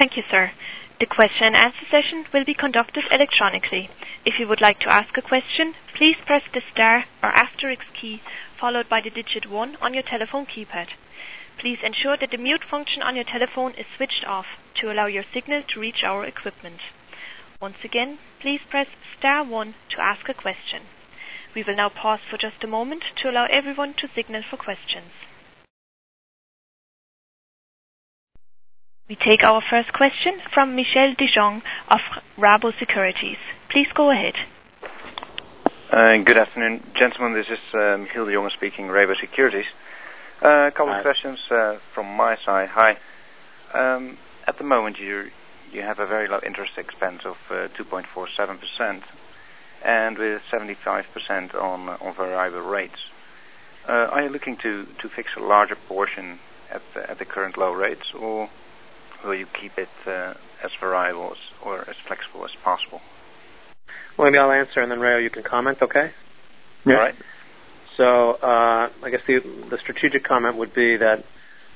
Thank you, sir. The question and answer session will be conducted electronically. If you would like to ask a question, please press the star or asterisk key followed by the digit 1 on your telephone keypad. Please ensure that the mute function on your telephone is switched off to allow your signal to reach our equipment. Once again, please press star 1 to ask a question. We will now pause for just a moment to allow everyone to signal for questions. We take our first question from Michel de Jong of Rabo Securities. Please go ahead. Good afternoon, gentlemen. This is Michiel de Jong speaking, Rabo Securities. A couple of questions from my side. Hi. At the moment, you have a very low interest expense of 2.47%, and with 75% on variable rates. Are you looking to fix a larger portion at the current low rates, or will you keep it as variable or as flexible as possible? Well, maybe I'll answer, and then Rayo, you can comment, okay? Yeah. All right. So I guess the strategic comment would be that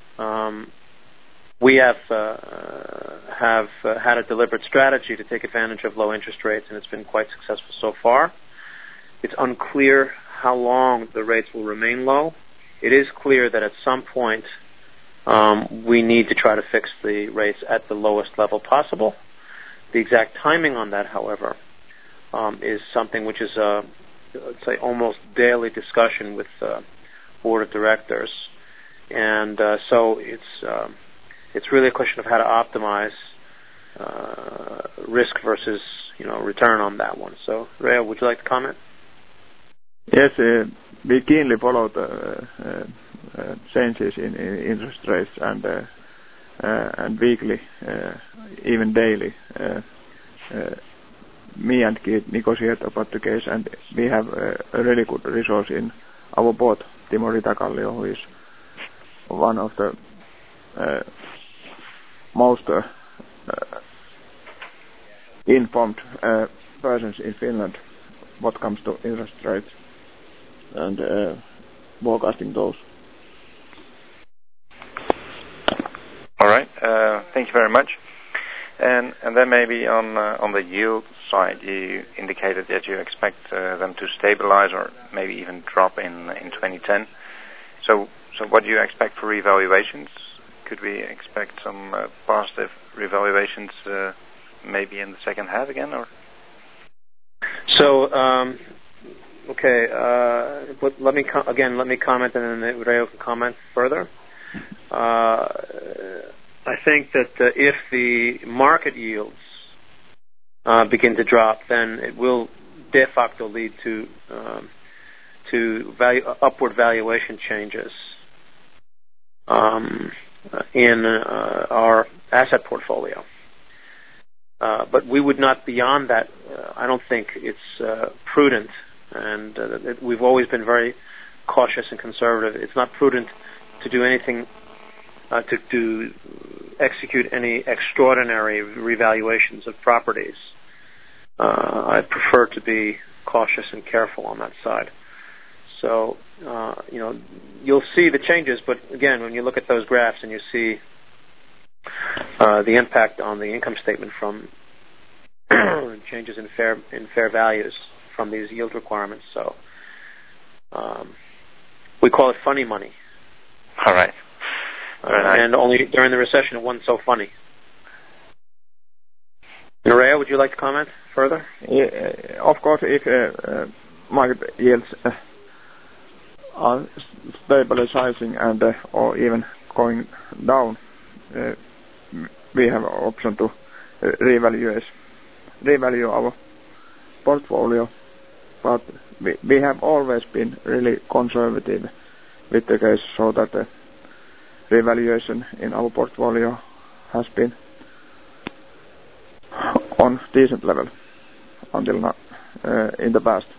we have had a deliberate strategy to take advantage of low interest rates, and it's been quite successful so far. It's unclear how long the rates will remain low. It is clear that at some point we need to try to fix the rates at the lowest level possible. The exact timing on that, however, is something which is let's say almost daily discussion with the board of directors, and so it's really a question of how to optimize risk versus return on that one. So, Rayo, would you like to comment? Yes, we keenly follow the changes in interest rates and weekly, even daily. Me and Keith negotiate about the case, and we have a really good resource in our board, Timo Ritakallio, who is one of the most informed persons in Finland what comes to interest rates and forecasting those. All right. Thank you very much. And then maybe on the yield side, you indicated that you expect them to stabilize or maybe even drop in 2010. So what do you expect for revaluations? Could we expect some positive revaluations maybe in the second half again, or? So okay. Let me comment, and then Rayo can comment further. I think that if the market yields begin to drop, then it will de facto lead to upward valuation changes in our asset portfolio. But we would not beyond that. I don't think it's prudent, and we've always been very cautious and conservative. It's not prudent to do anything to execute any extraordinary revaluations of properties. I prefer to be cautious and careful on that side. So, you'll see the changes, but again, when you look at those graphs and you see the impact on the income statement from changes in fair values from these yield requirements, so we call it funny money. All right. And only during the recession it wasn't so funny. Rayo, would you like to comment further? Yeah, of course, if market yields are stabilizing and or even going down, we have an option to revalue our portfolio. But we have always been really conservative with the case, so that the revaluation in our portfolio has been on decent level until now in the past.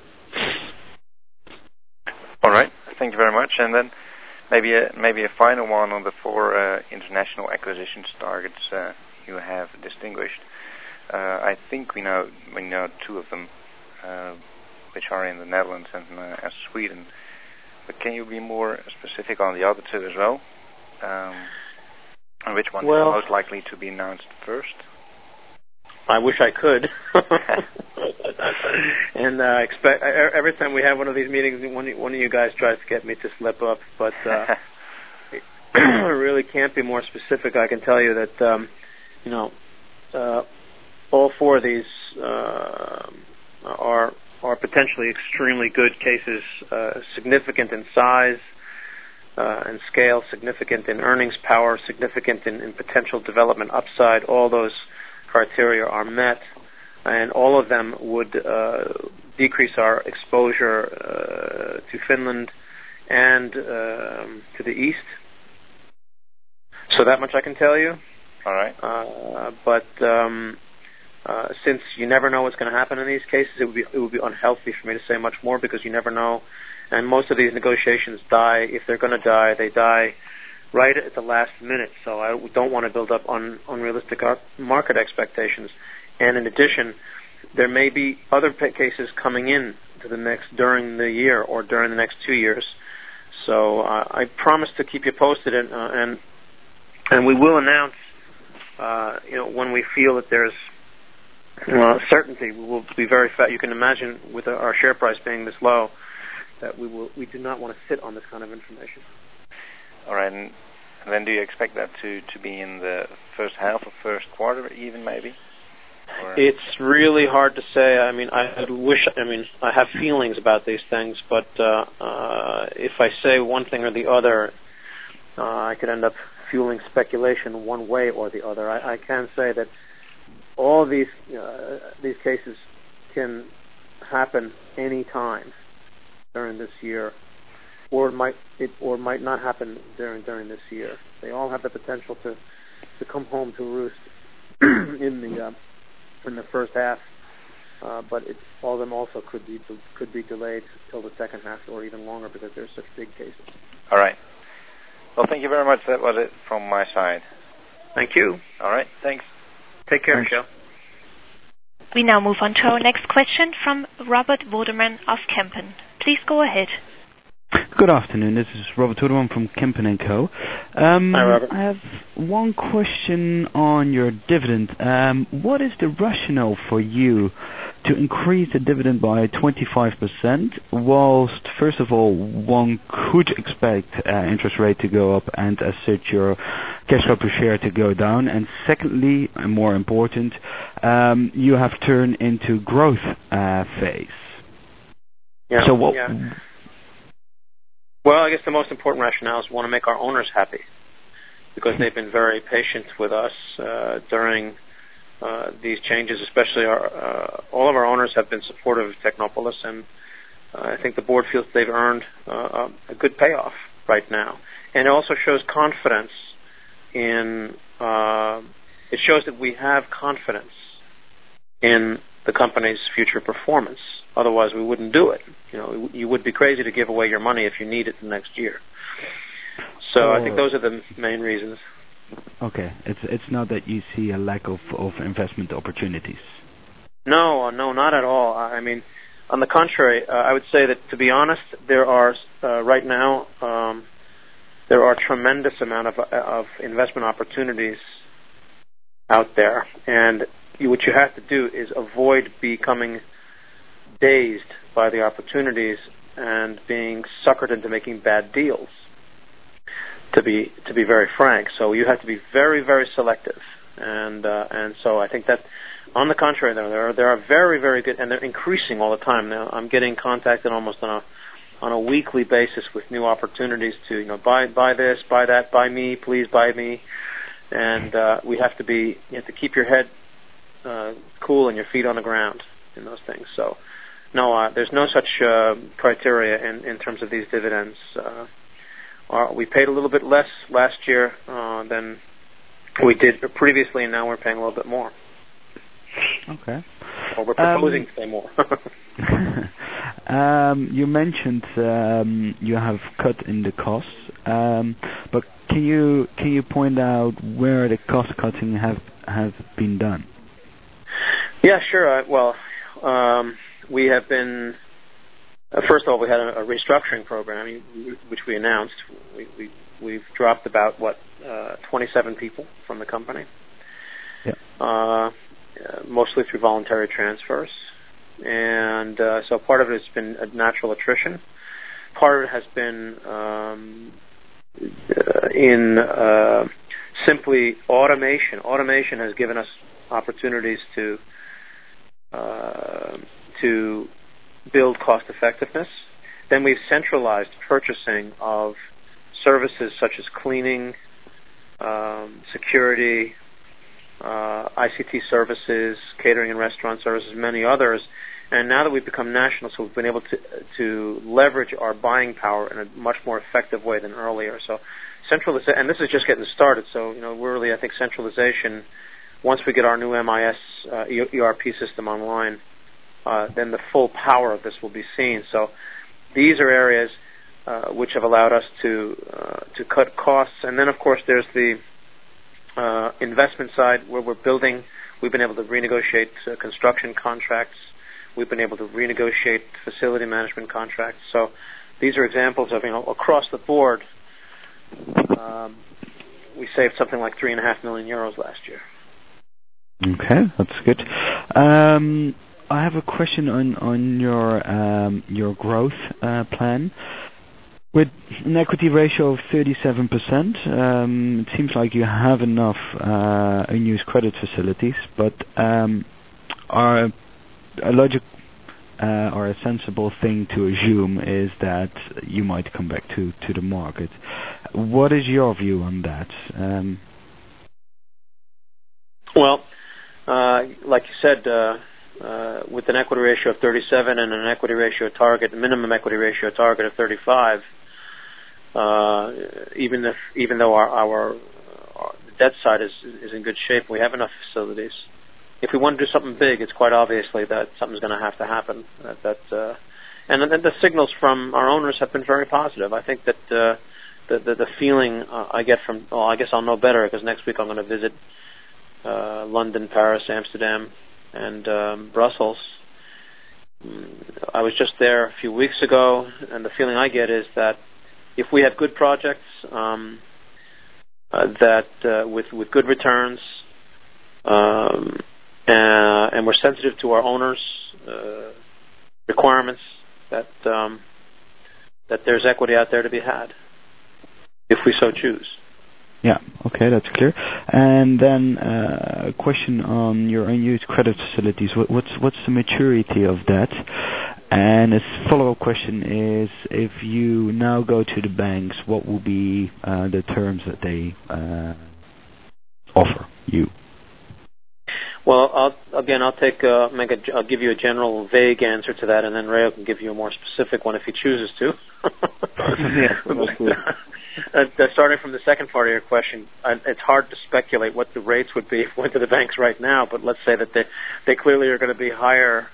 All right, thank you very much. And then maybe a final one on the 4 international acquisitions targets you have distinguished. I think we know 2 of them, which are in the Netherlands and Sweden. But can you be more specific on the other 2 as well? And which one is most likely to be announced first? I wish I could. And expect every time we have one of these meetings, one of you guys tries to get me to slip up, but it really can't be more specific. I can tell you that all four of these are potentially extremely good cases, significant in size and scale, significant in earnings power, significant in potential development upside. All those criteria are met, and all of them would decrease our exposure to Finland and to the east. So that much I can tell you. All right. But since you never know what's going to happen in these cases, it would be unhealthy for me to say much more, because you never know. And most of these negotiations die. If they're going to die, they die right at the last minute. So I don't want to build up unrealistic market expectations. And in addition, there may be other cases coming in to the during the year or during the next 2 years. So I promise to keep you posted, and we will announce when we feel that there's certainty. We will be very fast. You can imagine with our share price being this low that we do not want to sit on this kind of information. All right. And then do you expect that to be in the first half or first quarter even maybe? Or? It's really hard to say. I mean, I have feelings about these things, but if I say one thing or the other, I could end up fueling speculation one way or the other. I can say that all these cases can happen any time during this year, or it might not happen during this year. They all have the potential to come home to roost in the first half, but all of them also could be delayed till the second half or even longer, because they're such big cases. All right. Well, thank you very much. That was it from my side. Thank you. All right. Thanks. Take care, Michelle. We now move on to our next question from Robert Woderman of Kempen. Please go ahead. Good afternoon. This is Robert Woderman from Kempen & Co. Hi, Robert. I have one question on your dividend. What is the rationale for you to increase the dividend by 25%, whilst, first of all, one could expect interest rate to go up and as such your cash flow per share to go down, and secondly, and more important, you have turned into growth phase. Yeah. So what? Yeah. Well, I guess the most important rationale is we want to make our owners happy, because they've been very patient with us during these changes. Especially all of our owners have been supportive of Technopolis, and I think the board feels they've earned a good payoff right now. And it also shows confidence in. It shows that we have confidence in the company's future performance. Otherwise, we wouldn't do it. You would be crazy to give away your money if you need it the next year. So I think those are the main reasons. Okay, it's not that you see a lack of investment opportunities. No, not at all. I mean, on the contrary, I would say that, to be honest, there are right now there are tremendous amount of investment opportunities out there, and what you have to do is avoid becoming dazed by the opportunities and being suckered into making bad deals. To be very frank, so you have to be very, very selective, and so I think that, on the contrary, there are very, very good, and they're increasing all the time. Now I'm getting contacted almost on a weekly basis with new opportunities to buy this, buy that, buy me, please buy me, and you have to keep your head cool and your feet on the ground in those things. So no, there's no such criteria in terms of these dividends. We paid a little bit less last year than we did previously, and now we're paying a little bit more. Okay. Or we're proposing to pay more. You mentioned you have cut in the costs, but can you point out where the cost cutting have been done? Yeah, sure. We have been. First of all, we had a restructuring program, which we announced. We we've dropped about 27 people from the company. Yeah. Mostly through voluntary transfers, and so part of it has been a natural attrition. Part of it has been in simply automation. Automation has given us opportunities to build cost effectiveness. Then we've centralized purchasing of services such as cleaning, security, ICT services, catering and restaurant services, many others. And now that we've become national, so we've been able to leverage our buying power in a much more effective way than earlier. So centralization, and this is just getting started. So we're really, I think, centralization. Once we get our new MIS ERP system online, then the full power of this will be seen. So these are areas which have allowed us to cut costs. And then, of course, there's the investment side where we're building. We've been able to renegotiate construction contracts. We've been able to renegotiate facility management contracts. So these are examples of, across the board, we saved something like 3.5 million euros last year. Okay, that's good. I have a question on your growth plan. With an equity ratio of 37%, it seems like you have enough unused credit facilities, but are a logic or a sensible thing to assume is that you might come back to the market. What is your view on that? Well, like you said, with an equity ratio of 37 and an equity ratio target, minimum equity ratio target of 35, even though our debt side is in good shape, we have enough facilities. If we want to do something big, it's quite obviously that something's going to have to happen. And then the signals from our owners have been very positive. I think that the feeling I get from, I guess I'll know better because next week I'm going to visit London, Paris, Amsterdam, and Brussels. I was just there a few weeks ago, and the feeling I get is that if we have good projects with good returns, and we're sensitive to our owners' requirements, that there's equity out there to be had, if we so choose. Yeah, okay, that's clear. And then a question on your unused credit facilities. What's the maturity of that? And a follow-up question is, if you now go to the banks, what will be the terms that they offer you? Well, I'll give you a general vague answer to that, and then Rayo can give you a more specific one if he chooses to. Starting from the second part of your question, it's hard to speculate what the rates would be if we went to the banks right now, but let's say that they clearly are going to be higher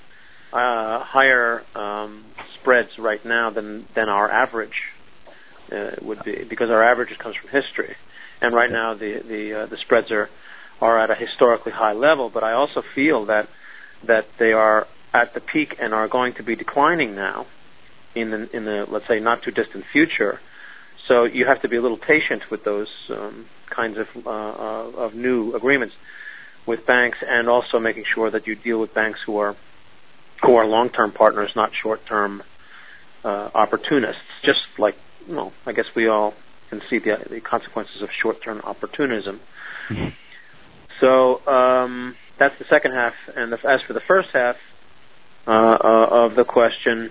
spreads right now than our average would be, because our average comes from history, and right now the spreads are at a historically high level. But I also feel that they are at the peak and are going to be declining now in the let's say not too distant future. So you have to be a little patient with those kinds of new agreements with banks, and also making sure that you deal with banks who are long-term partners, not short-term opportunists. Just like, I guess we all can see the consequences of short-term opportunism. Mm-hmm. So that's the second half. And as for the first half of the question,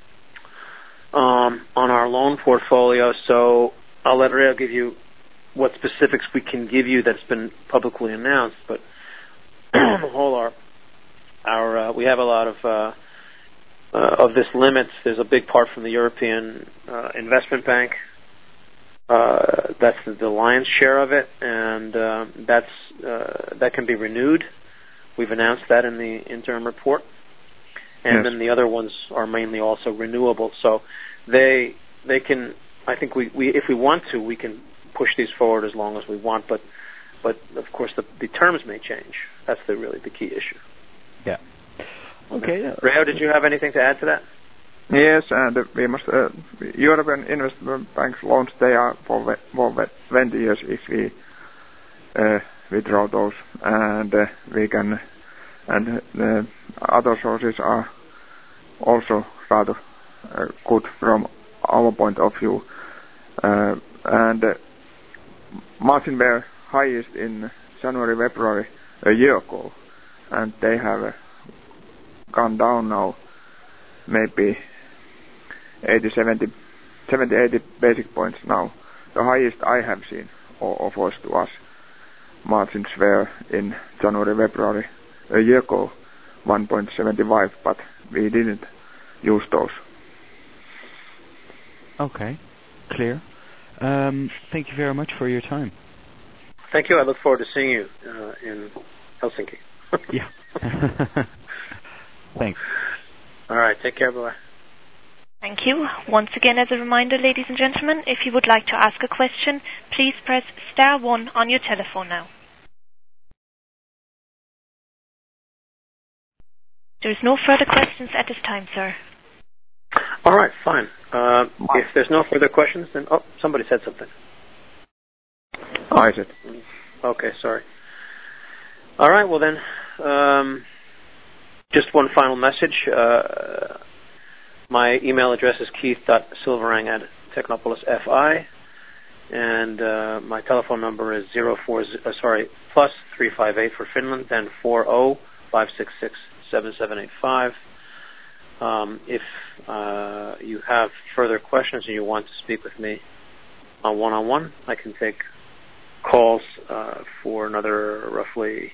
on our loan portfolio, so I'll let Rayo give you what specifics we can give you that's been publicly announced. But on the whole, our we have a lot of this limit. There's a big part from the European Investment Bank. That's the lion's share of it, and that can be renewed. We've announced that in the interim report. And then the other ones are mainly also renewable. So they can, I think we if we want to, we can push these forward as long as we want. But of course the terms may change. That's really the key issue. Yeah. Okay. Rayo, did you have anything to add to that? Yes, and we must. European Investment Bank loans, they are for 20 years if we withdraw those, and we can. And other sources are also rather good from our point of view. And margin were highest in January, February a year ago, and they have gone down now, maybe 70, 80 basic points now. The highest I have seen offers to us margins were in January, February a year ago, 1.75, but we didn't use those. Okay, clear. Thank you very much for your time. Thank you. I look forward to seeing you in Helsinki. Yeah. Thanks. All right. Take care. Bye. Thank you. Once again, as a reminder, ladies and gentlemen, if you would like to ask a question, please press *1 on your telephone now. There is no further questions at this time, sir. All right, fine. If there's no further questions, then somebody said something. I said. Okay, sorry. All right, well then, just one final message. My email address is keith.silverang@technopolis.fi, and my telephone number is +358 for Finland, then 40-566-7785. If you have further questions and you want to speak with me on one-on-one, I can take calls for another roughly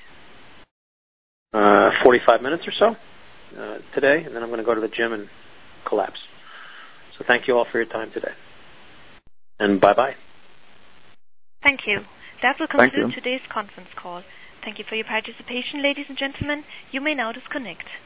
45 minutes or so today, and then I'm going to go to the gym and collapse. So thank you all for your time today. And bye-bye. Thank you. That will conclude today's conference call. Thank you for your participation, ladies and gentlemen. You may now disconnect.